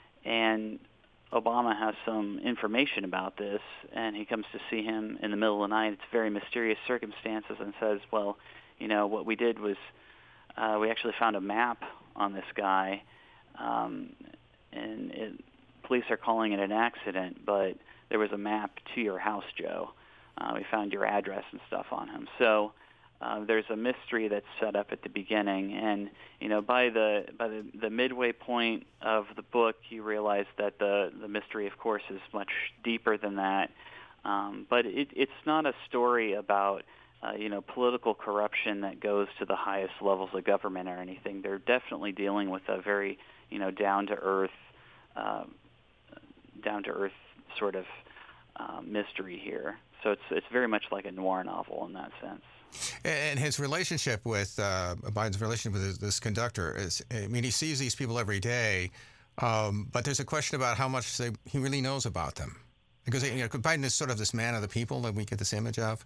and Obama has some information about this, and he comes to see him in the middle of the night. It's very mysterious circumstances, and says, well, you know, what we did was uh, we actually found a map on this guy, um, and it, police are calling it an accident, but there was a map to your house, Joe. Uh, we found your address and stuff on him. So uh, there's a mystery that's set up at the beginning, and you know, by the by the, the midway point of the book, you realize that the the mystery, of course, is much deeper than that. Um, but it, it's not a story about uh, you know political corruption that goes to the highest levels of government or anything. They're definitely dealing with a very you know down to earth, uh, down to earth sort of uh, mystery here. So it's it's very much like a noir novel in that sense. And his relationship with uh, Biden's relationship with this, this conductor is, I mean, he sees these people every day, um, but there's a question about how much they, he really knows about them. Because you know, Biden is sort of this man of the people that we get this image of.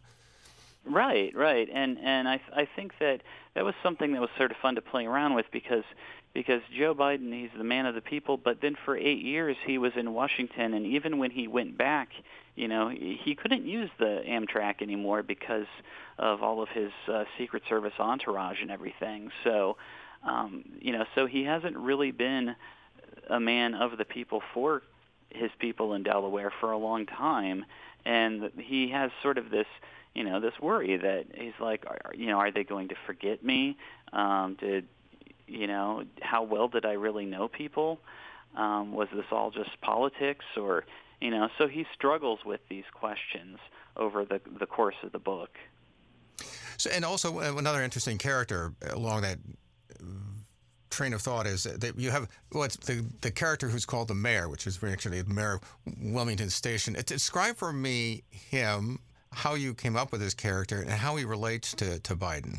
Right, right. And and I I think that that was something that was sort of fun to play around with because because Joe Biden, he's the man of the people, but then for eight years he was in Washington, and even when he went back, you know, he couldn't use the Amtrak anymore because of all of his uh, Secret Service entourage and everything. So, um, you know, so he hasn't really been a man of the people for his people in Delaware for a long time, and he has sort of this, you know, this worry that he's like, are, you know, are they going to forget me? Um, did, you know, how well did I really know people? Um, was this all just politics, or, you know, so he struggles with these questions over the the course of the book. So, and also another interesting character along that train of thought is that you have what's the the character who's called the mayor, which is actually the mayor of Wilmington Station. Describe for me him, how you came up with his character, and how he relates to, to Biden.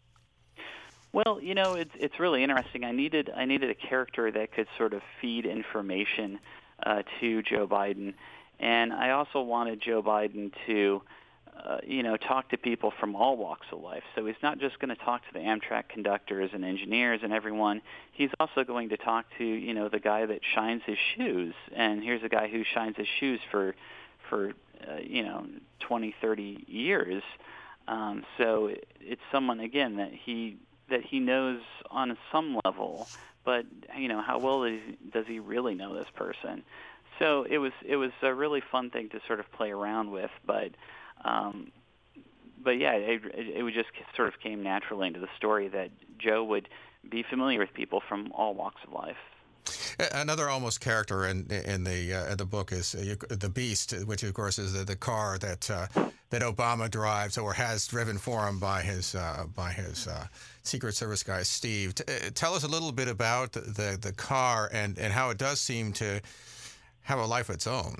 Well, you know, it's it's really interesting. I needed I needed a character that could sort of feed information uh, to Joe Biden, and I also wanted Joe Biden to, uh, you know, talk to people from all walks of life. So he's not just going to talk to the Amtrak conductors and engineers and everyone. He's also going to talk to, you know, the guy that shines his shoes. And here's a guy who shines his shoes for, for uh, you know, twenty, thirty years. Um, so it, it's someone, again, that he that he knows on some level, but, you know, how well does he, does he really know this person? So it was it was a really fun thing to sort of play around with, but um, but yeah, it, it, it just sort of came naturally into the story that Joe would be familiar with people from all walks of life. Another almost character in in the uh, the book is uh, the Beast, which of course is the, the car that uh, that Obama drives or has driven for him by his uh, by his uh, Secret Service guy Steve. T- uh, tell us a little bit about the, the the car and and how it does seem to have a life of its own.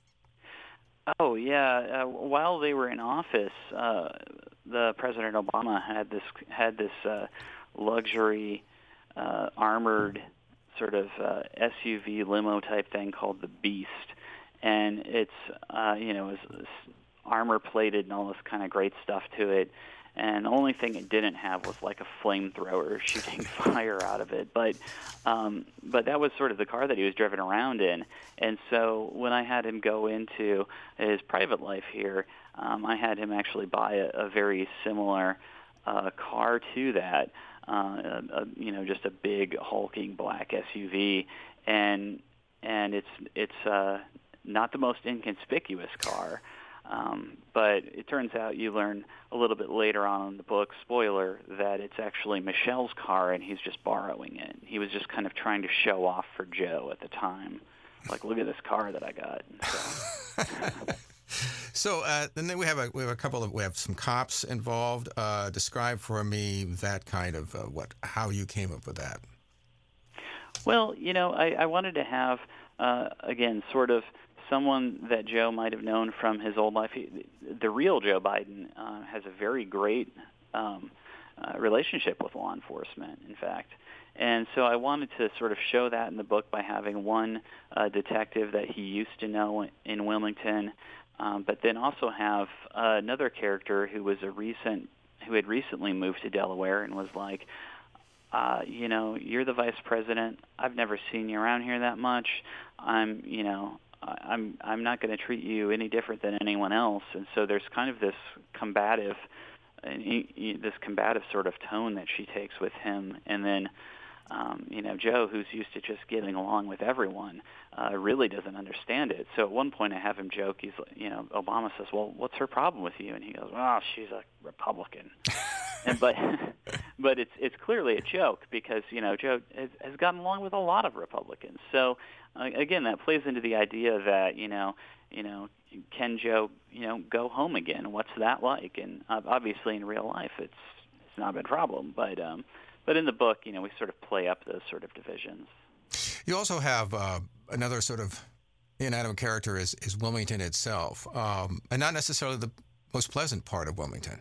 Oh yeah, uh, while they were in office, uh, the President Obama had this had this uh, luxury uh, armored sort of uh, S U V limo type thing called the Beast, and it's uh, you know it's armor plated and all this kind of great stuff to it. And the only thing it didn't have was like a flamethrower shooting fire out of it. But um, but that was sort of the car that he was driven around in. And so when I had him go into his private life here, um, I had him actually buy a, a very similar uh, car to that. Uh, a, a, you know, just a big hulking black S U V, and and it's it's uh, not the most inconspicuous car. Um, but it turns out you learn a little bit later on in the book, spoiler, that it's actually Michelle's car and he's just borrowing it. He was just kind of trying to show off for Joe at the time. Like, look at this car that I got. So, so uh, and then we have a we have a couple of we have some cops involved. Uh, describe for me that kind of uh, what how you came up with that. Well, you know, I, I wanted to have uh, again sort of someone that Joe might have known from his old life. He, the real Joe Biden uh, has a very great um, uh, relationship with law enforcement, in fact. And so I wanted to sort of show that in the book by having one uh, detective that he used to know in Wilmington, um, but then also have uh, another character who was a recent, who had recently moved to Delaware and was like, uh, you know, you're the vice president. I've never seen you around here that much. I'm, you know, I'm I'm not going to treat you any different than anyone else. And so there's kind of this combative, and he, he, this combative sort of tone that she takes with him, and then. Um, you know, Joe, who's used to just getting along with everyone, uh, really doesn't understand it. So at one point I have him joke, he's, you know, Obama says, well, what's her problem with you? And he goes, oh, she's a Republican. and But but it's it's clearly a joke because, you know, Joe has, has gotten along with a lot of Republicans. So, uh, again, that plays into the idea that, you know, you know, can Joe, you know, go home again? What's that like? And uh, obviously in real life it's it's not a problem, but... Um, But in the book, you know, we sort of play up those sort of divisions. You also have uh, another sort of inanimate character is, is Wilmington itself, um, and not necessarily the most pleasant part of Wilmington.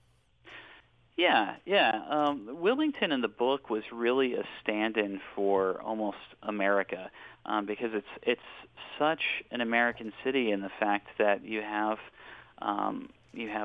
Yeah, yeah. Um, Wilmington in the book was really a stand-in for almost America um, because it's it's such an American city in the fact that you have um, you have.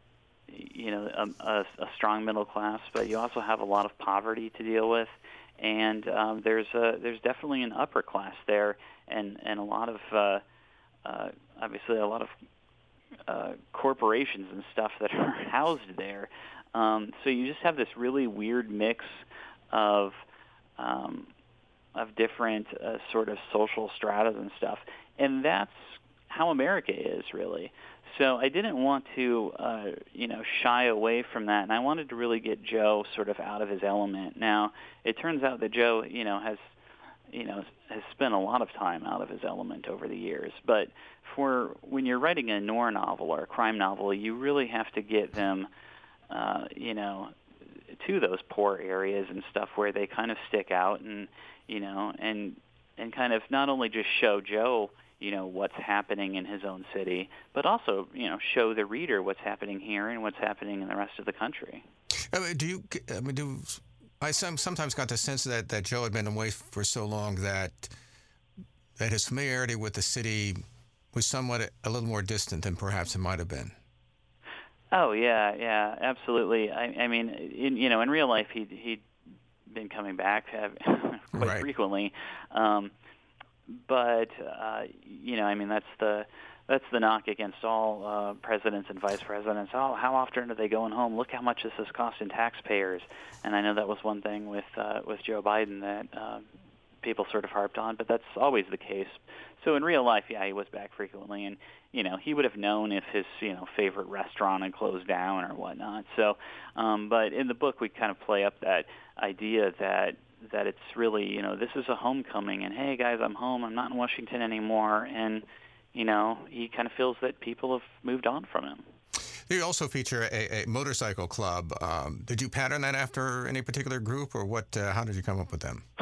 you know, a, a, a strong middle class, but you also have a lot of poverty to deal with, and um, there's a, there's definitely an upper class there, and and a lot of uh, uh, obviously a lot of uh, corporations and stuff that are housed there. Um, so you just have this really weird mix of um, of different uh, sort of social stratas and stuff, and that's how America is really. So I didn't want to, uh, you know, shy away from that, and I wanted to really get Joe sort of out of his element. Now, it turns out that Joe, you know, has, you know, has spent a lot of time out of his element over the years. But for when you're writing a noir novel or a crime novel, you really have to get them, uh, you know, to those poor areas and stuff where they kind of stick out, and you know, and and kind of not only just show Joe, you know, what's happening in his own city, but also, you know, show the reader what's happening here and what's happening in the rest of the country. I mean, do you? I mean, do I some, sometimes got the sense that, that Joe had been away for so long that that his familiarity with the city was somewhat a, a little more distant than perhaps it might have been. Oh yeah, yeah, absolutely. I, I mean, in, you know, in real life, he he'd been coming back quite right. frequently. Um, But uh, you know, I mean, that's the that's the knock against all uh, presidents and vice presidents. Oh, how often are they going home? Look how much this is costing taxpayers. And I know that was one thing with uh, with Joe Biden that uh, people sort of harped on, but that's always the case. So in real life, yeah, he was back frequently, and you know, he would have known if his you know favorite restaurant had closed down or whatnot. So, um, but in the book, we kind of play up that idea that. that it's really, you know, this is a homecoming, and hey, guys, I'm home. I'm not in Washington anymore. And, you know, he kind of feels that people have moved on from him. You also feature a, a motorcycle club. Um, did you pattern that after any particular group, or what? Uh, how did you come up with them?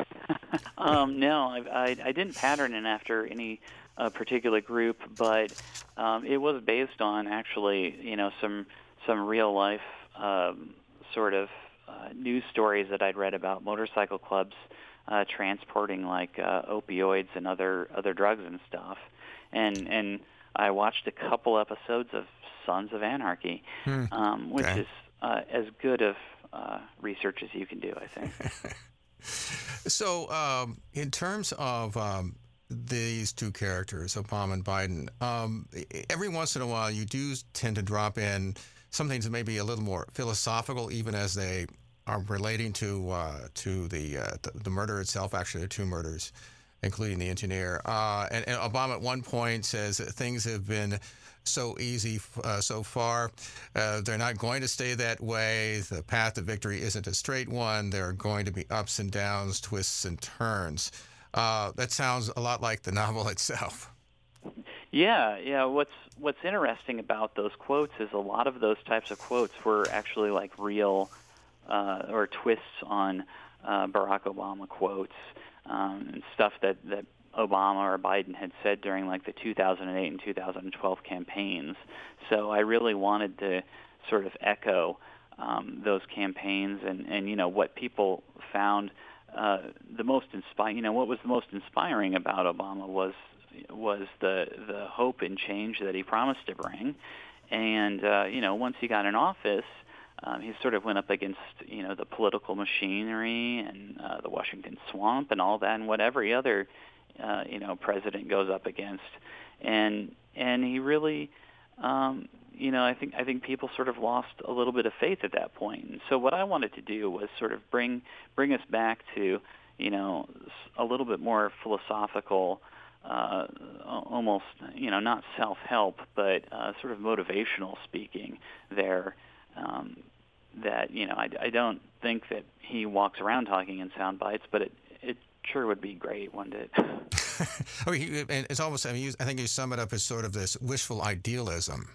um, no, I, I, I didn't pattern it after any uh, particular group, but um, it was based on actually, you know, some some real life um, sort of Uh, news stories that I'd read about motorcycle clubs uh, transporting like uh, opioids and other other drugs and stuff, and and I watched a couple episodes of Sons of Anarchy, hmm. um, which okay. is uh, as good of uh, research as you can do, I think. So, um, in terms of um, these two characters, Obama and Biden, um, every once in a while you do tend to drop in some things that may be a little more philosophical, even as they are relating to uh, to the, uh, the the murder itself. Actually, there are two murders, including the engineer. Uh, and, and Obama at one point says that things have been so easy uh, so far. Uh, they're not going to stay that way. The path to victory isn't a straight one. There are going to be ups and downs, twists and turns. Uh, that sounds a lot like the novel itself. Yeah, yeah. What's what's interesting about those quotes is a lot of those types of quotes were actually like real uh, or twists on uh, Barack Obama quotes um, and stuff that, that Obama or Biden had said during like the two thousand eight and two thousand twelve campaigns. So I really wanted to sort of echo um, those campaigns and, and you know what people found uh, the most inspiring, you know, what was the most inspiring about Obama was was the the hope and change that he promised to bring. And, uh, you know, once he got in office, um, he sort of went up against, you know, the political machinery and uh, the Washington swamp and all that and what every other, uh, you know, president goes up against. And and he really, um, you know, I think I think people sort of lost a little bit of faith at that point. And so what I wanted to do was sort of bring bring us back to, you know, a little bit more philosophical, uh, almost, you know, not self-help, but uh, sort of motivational speaking there. Um, that, you know, I, I don't think that he walks around talking in sound bites, but it, it sure would be great, wouldn't it? I mean, it's almost, I mean, you, I think you sum it up as sort of this wishful idealism.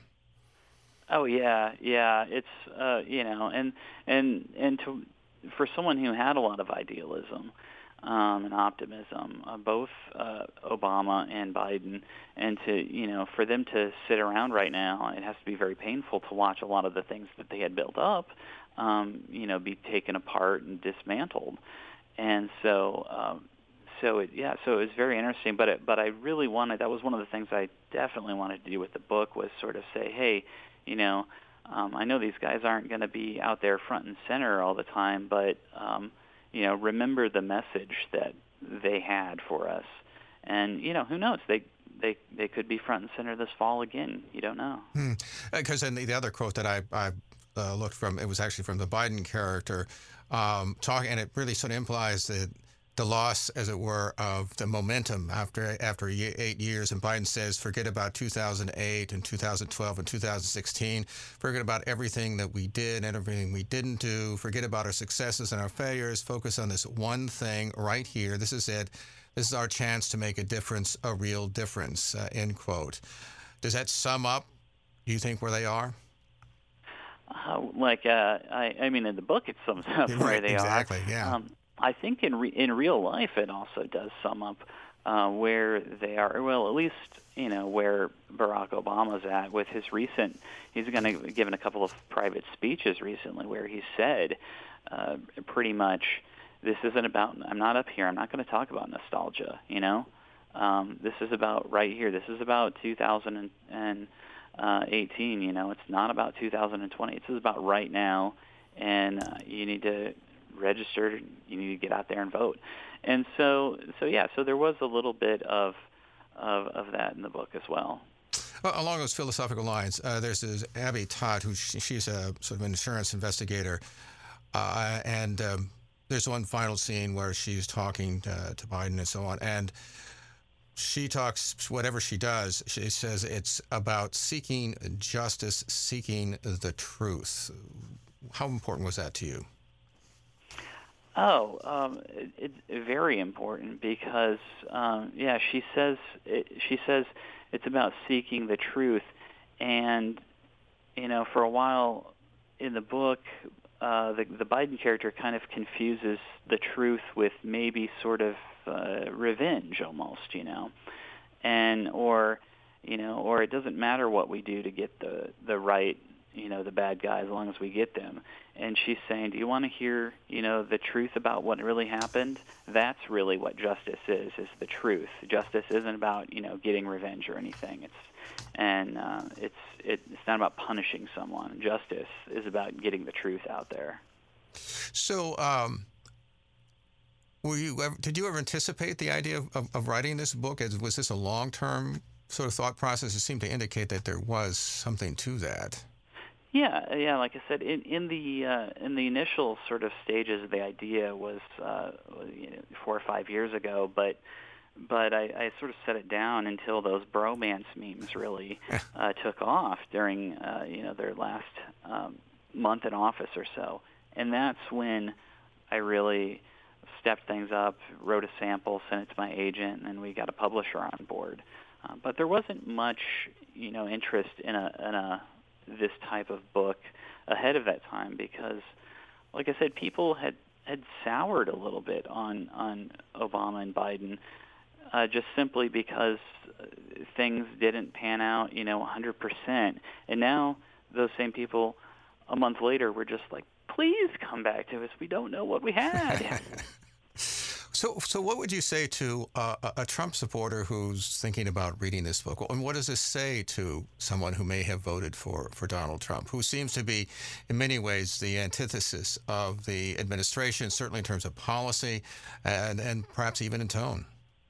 Oh, yeah, yeah. It's, uh, you know, and, and, and to, for someone who had a lot of idealism, Um, and optimism, uh, both uh, Obama and Biden, and to, you know, for them to sit around right now, it has to be very painful to watch a lot of the things that they had built up, um, you know, be taken apart and dismantled. And so, um, so it, yeah, so it was very interesting. But it, but I really wanted, that was one of the things I definitely wanted to do with the book, was sort of say, hey, you know, um, I know these guys aren't going to be out there front and center all the time, but um, you know, remember the message that they had for us. And, you know, who knows? They they they could be front and center this fall again. You don't know. Because hmm. uh, then the other quote that I, I uh, looked from, it was actually from the Biden character, um, talking, and it really sort of implies that the loss, as it were, of the momentum after after eight years. And Biden says, forget about two thousand eight and two thousand twelve and two thousand sixteen. Forget about everything that we did and everything we didn't do. Forget about our successes and our failures. Focus on this one thing right here. This is it. This is our chance to make a difference, a real difference, uh, end quote. Does that sum up, do you think, where they are? Uh, like, uh, I, I mean, in the book it sums up right, where they exactly, are. Exactly, yeah. Um, I think in re- in real life it also does sum up uh, where they are. Well, at least, you know, where Barack Obama's at with his recent. He's going to given a couple of private speeches recently where he said, uh, pretty much, this isn't about. I'm not up here. I'm not going to talk about nostalgia. You know, um, this is about right here. This is about two thousand eighteen. You know, it's not about two thousand twenty. This is about right now, and uh, you need to register, you need to get out there and vote. And so, so yeah, so there was a little bit of of, of that in the book as well. Well, along those philosophical lines, uh, there's this Abby Todd, who she, she's a sort of an insurance investigator, uh, and um, there's one final scene where she's talking to, to Biden and so on, and she talks, whatever she does, she says it's about seeking justice, seeking the truth. How important was that to you? Oh, um, it, it's very important because, um, yeah, she says it, she says it's about seeking the truth, and you know, for a while in the book, uh, the the Biden character kind of confuses the truth with maybe sort of uh, revenge, almost, you know, and or you know, or it doesn't matter what we do to get the the right, you know, the bad guy, as long as we get them. And she's saying, do you want to hear, you know, the truth about what really happened? That's really what justice is, is the truth. Justice isn't about, you know, getting revenge or anything. It's and uh, it's it, it's not about punishing someone. Justice is about getting the truth out there. So, um, were you ever, did you ever anticipate the idea of, of, of writing this book? Was this a long-term sort of thought process? It seemed to indicate that there was something to that. Yeah, yeah. Like I said, in in the uh, in the initial sort of stages, the idea was uh, you know, four or five years ago, but but I, I sort of set it down until those bromance memes really uh, took off during uh, you know their last um, month in office or so, and that's when I really stepped things up, wrote a sample, sent it to my agent, and then we got a publisher on board. Uh, but there wasn't much you know interest in a in a this type of book ahead of that time because, like I said, people had, had soured a little bit on, on Obama and Biden uh, just simply because things didn't pan out, you know, one hundred percent. And now those same people a month later were just like, please come back to us. We don't know what we had. So, so what would you say to uh, a a Trump supporter who's thinking about reading this book? And what does this say to someone who may have voted for, for Donald Trump, who seems to be, in many ways, the antithesis of the administration, certainly in terms of policy and, and perhaps even in tone?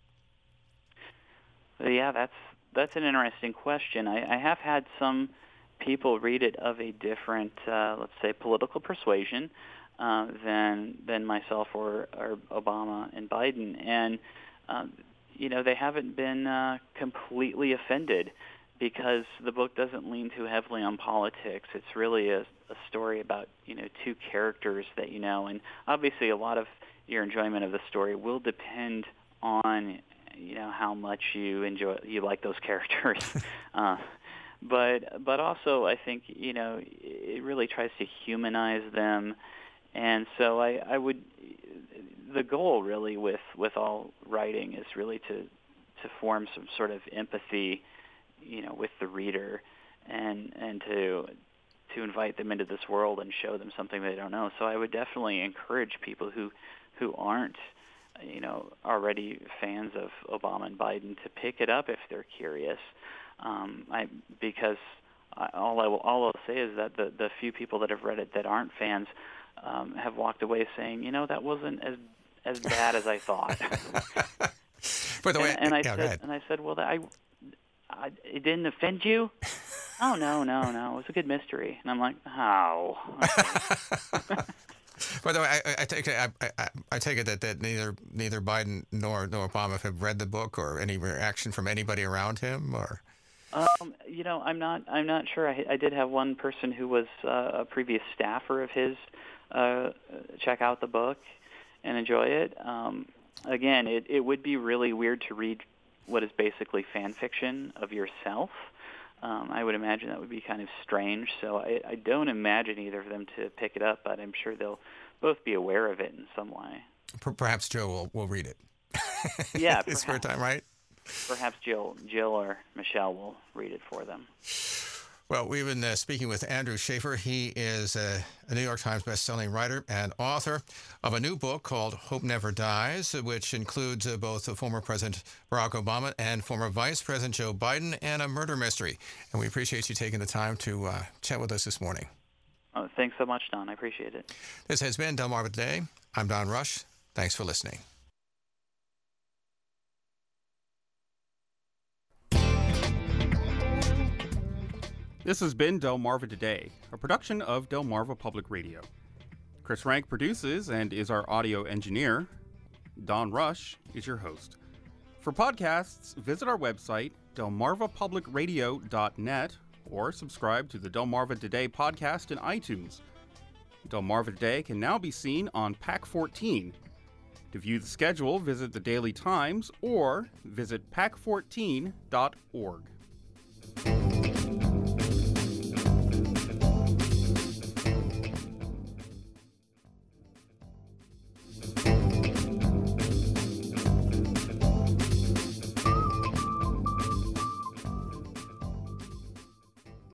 Yeah, that's that's an interesting question. I, I have had some people read it of a different, uh, let's say, political persuasion uh, than than myself or, or Obama and Biden, and um, you know they haven't been uh, completely offended because the book doesn't lean too heavily on politics. It's really a, a story about you know two characters that you know, and obviously a lot of your enjoyment of the story will depend on you know how much you enjoy you like those characters. uh, but but also I think you know it really tries to humanize them, and so I, I would the goal really with, with all writing is really to to form some sort of empathy you know with the reader and and to to invite them into this world and show them something they don't know. So I would definitely encourage people who who aren't you know, already fans of Obama and Biden to pick it up if they're curious. Um, I because I, all I will all I'll say is that the the few people that have read it that aren't fans um, have walked away saying, you know, that wasn't as as bad as I thought. By the way, and, and I yeah, said, and I said, well, I, I it didn't offend you? Oh no, no, no, it was a good mystery. And I'm like, how? Okay. By the way, I, I take it I, I, I take it that, that neither neither Biden nor nor Obama have read the book, or any reaction from anybody around him, or. Um, you know, I'm not. I'm not sure. I, I did have one person who was uh, a previous staffer of his uh, check out the book and enjoy it. Um, again, it, it would be really weird to read what is basically fan fiction of yourself. Um, I would imagine that would be kind of strange. So I, I don't imagine either of them to pick it up, but I'm sure they'll both be aware of it in some way. Perhaps Joe will, will read it. Yeah, his spare time, right? Perhaps Jill, Jill or Michelle will read it for them. Well, we've been uh, speaking with Andrew Schaefer. He is a, a New York Times bestselling writer and author of a new book called Hope Never Dies, which includes uh, both uh, former President Barack Obama and former Vice President Joe Biden, and a murder mystery. And we appreciate you taking the time to uh, chat with us this morning. Oh, thanks so much, Don. I appreciate it. This has been Delmarva Today. I'm Don Rush. Thanks for listening. This has been Delmarva Today, a production of Delmarva Public Radio. Chris Rank produces and is our audio engineer. Don Rush is your host. For podcasts, visit our website, delmarva public radio dot net, or subscribe to the Delmarva Today podcast in iTunes. Delmarva Today can now be seen on PAC fourteen. To view the schedule, visit the Daily Times or visit pac fourteen dot org.